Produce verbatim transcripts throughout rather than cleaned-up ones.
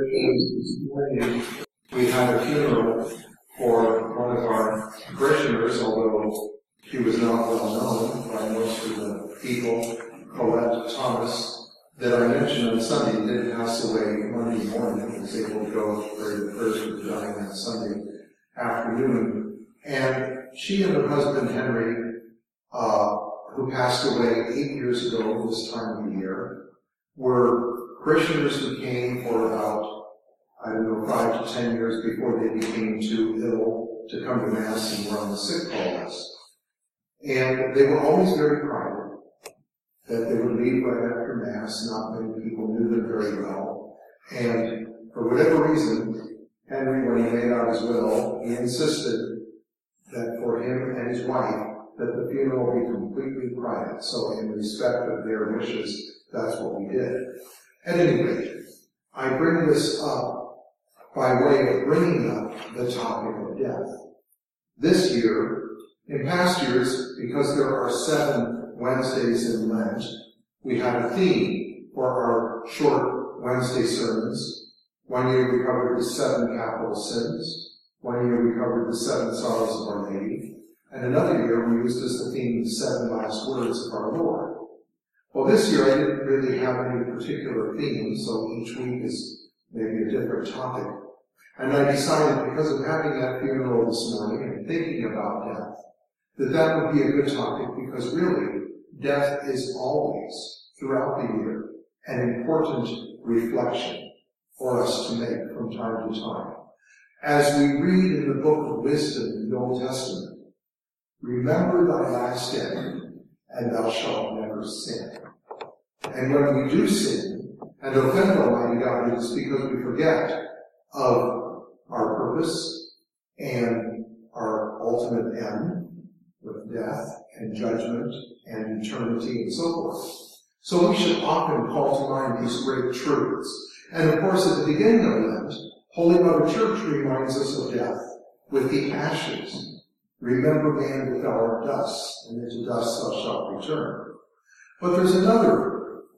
This morning we had a funeral for one of our parishioners, although he was not well known by most of the people. Colette Thomas, that I mentioned on Sunday, did pass away Monday morning. He was able to go for the first of the dying that Sunday afternoon. And she and her husband Henry, uh, who passed away eight years ago this time of the year, were parishioners who came for about, I don't know, five to ten years before they became too ill to come to Mass and were on the sick call list. And they were always very private, that they would leave right after Mass. Not many people knew them very well. And for whatever reason, Henry, when he made out his will, he insisted that for him and his wife, that the funeral be completely private. So in respect of their wishes, that's what we did. At any rate, I bring this up by way of bringing up the topic of death. This year, in past years, because there are seven Wednesdays in Lent, we had a theme for our short Wednesday sermons. One year we covered the seven capital sins. One year we covered the seven sorrows of Our Lady. And another year we used as the theme the seven last words of our Lord. Well, this year I didn't really have any particular theme, so each week is maybe a different topic. And I decided, because of having that funeral this morning and thinking about death, that that would be a good topic, because really, death is always, throughout the year, an important reflection for us to make from time to time. As we read in the book of wisdom in the Old Testament, remember thy last day, and thou shalt never sin. And when we do sin and offend Almighty God, it is because we forget of our purpose and our ultimate end with death and judgment and eternity and so forth. So we should often call to mind these great truths. And of course, at the beginning of Lent, Holy Mother Church reminds us of death with the ashes. Remember, man, that thou art dust, and into dust thou shalt return. But there's another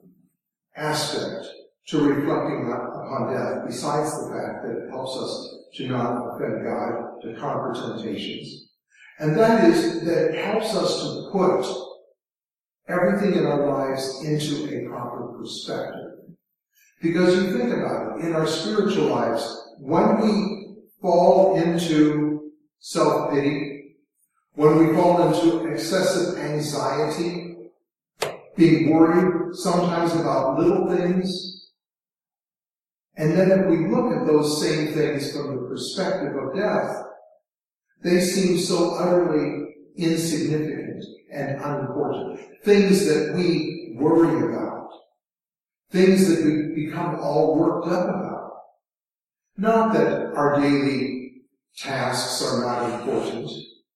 aspect to reflecting upon death, besides the fact that it helps us to not offend God, to conquer temptations. And that is that it helps us to put everything in our lives into a proper perspective. Because you think about it, in our spiritual lives, when we fall into self-pity, when we fall into excessive anxiety, being worried sometimes about little things, and then if we look at those same things from the perspective of death, they seem so utterly insignificant and unimportant. Things that we worry about. Things that we become all worked up about. Not that our daily tasks are not important,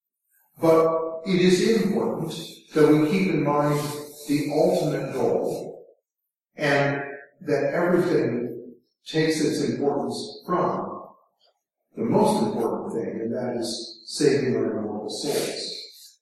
but it is important that we keep in mind the ultimate goal, and that everything takes its importance from the most important thing, and that is saving our immortal souls.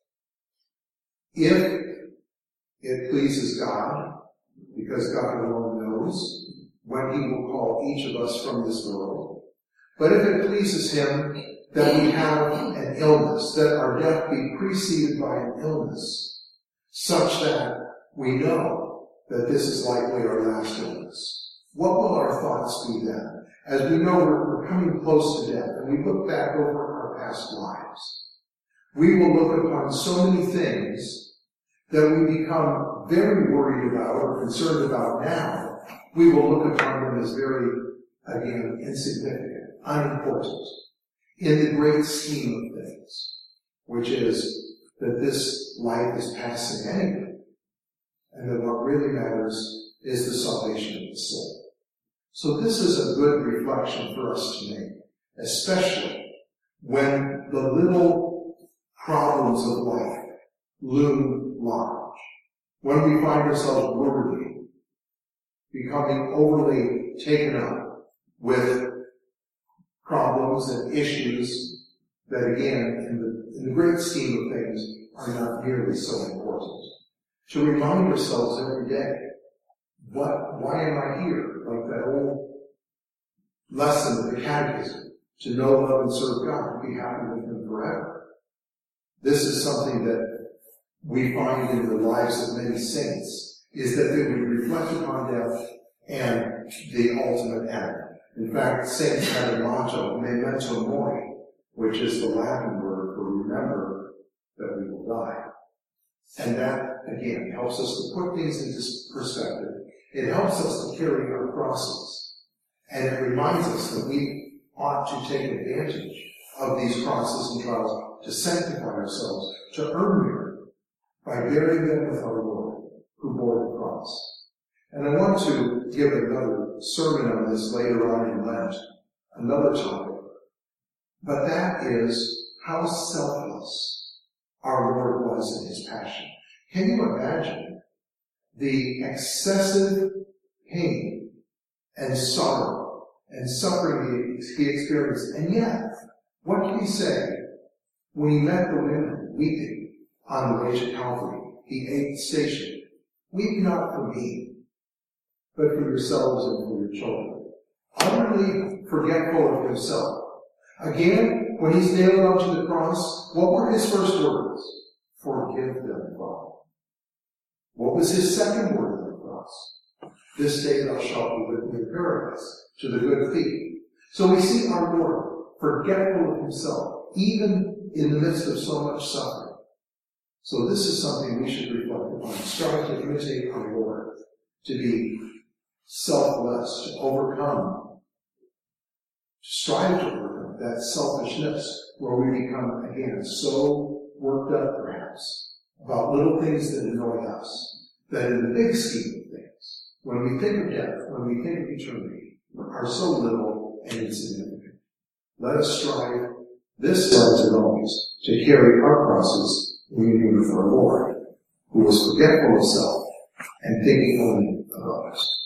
If it pleases God, because God alone knows when He will call each of us from this world, but if it pleases Him that we have an illness, that our death be preceded by an illness, such that we know that this is likely our last illness, what will our thoughts be then? As we know we're, we're coming close to death, and we look back over our past lives, we will look upon so many things that we become very worried about or concerned about now. We will look upon them as very, again, insignificant, unimportant, in the great scheme of things, which is that this life is passing anyway, and that what really matters is the salvation of the soul. So this is a good reflection for us to make, especially when the little problems of life loom large, when we find ourselves worried, becoming overly taken up with problems and issues that, again, in the, in the great scheme of things, are not nearly so important. To remind ourselves every day, what, why am I here? Like that old lesson of the Catechism, to know, love, and serve God, to be happy with Him forever. This is something that we find in the lives of many saints, is that they would reflect upon death and the ultimate end. In fact, saints had a motto, memento mori, which is the Latin word for remember that we will die. And that, again, helps us to put things into perspective. It helps us to carry our crosses. And it reminds us that we ought to take advantage of these crosses and trials to sanctify ourselves, to earn merit by bearing them with our Lord, who bore the cross. And I want to give another sermon on this later on in Lent, another topic. But that is how selfless our Lord was in His passion. Can you imagine the excessive pain and sorrow and suffering He experienced? And yet, what did He say when He met the women weeping on the way to Calvary, the eighth station? Weep not for me, but for yourselves and for your children. Utterly forgetful of Himself. Again, when He's nailed onto the cross, what were His first words? Forgive them, Father. What was His second word on the cross? This day thou shalt be with me in paradise, to the good thief. So we see our Lord forgetful of Himself, even in the midst of so much suffering. So this is something we should reflect upon, strive to imitate our Lord, to be selfless, to overcome, to strive to overcome that selfishness where we become, again, so worked up perhaps about little things that annoy us, that in the big scheme of things, when we think of death, when we think of eternity, are so little and insignificant. Let us strive this Lent and always to carry our crosses in union with our Lord, who was forgetful of self and thinking only of others.